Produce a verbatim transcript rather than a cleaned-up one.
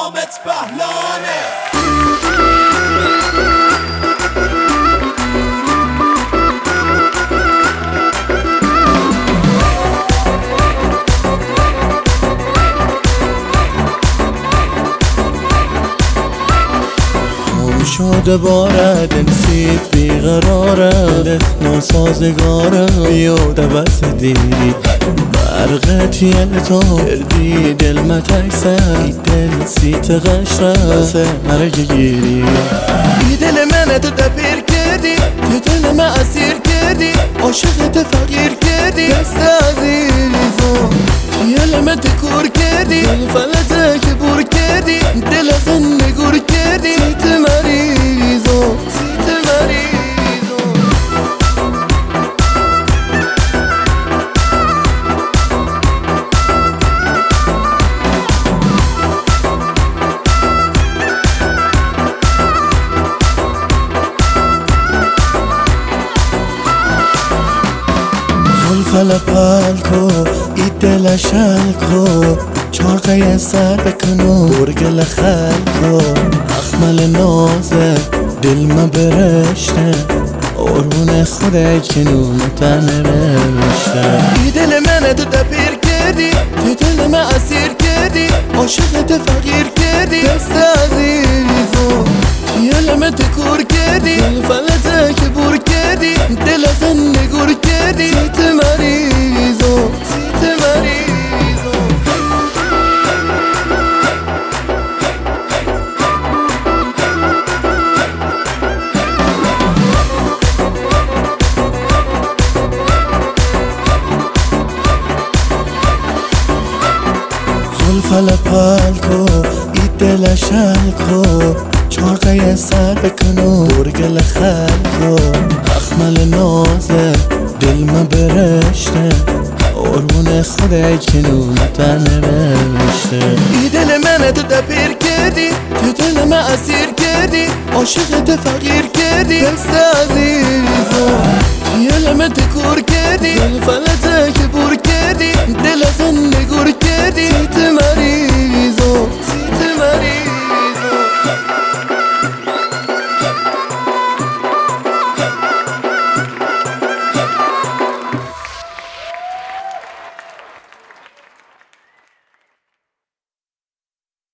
نامت بهلانه. شده بارد نسیت بیقراره ناسازگاره بیاد بس دیری برقت یل تو کردی دل متکسر دل سیت غشره سه مرگ گیری ای دل منه تو دپیر کردی تو دل من اسیر کردی عاشقت فقیر کردی دست عزیزم یل من تکور کردی فلته که بور کردی دل از نگور کردی سیت مریضو سیت مریضو زلفل پلکو ای دل شلکو چارقه سر بکنو برگل خلکو اخمل نازه دل ما برشته قربون خوده کنون تن رشته ای دل منه تو دپیر کردی تو دل من اسیر کردی عاشقت فقیر کردی دست عزیزو یل من تکور کردی فلته که بور کردی دل از نگور کردی سیت مریضو سیت مریضو زلفل پلکو ای دل شلکو چارقه سر بکنو برگل خلکو اخمل نازه دل ما برشته قربون خوده کنون تن رشته ای دل منه تو دپیر کردی تو دل من اسیر کردی عاشقت فقیر کردی دست عزیزو یل من تکور کردی فلت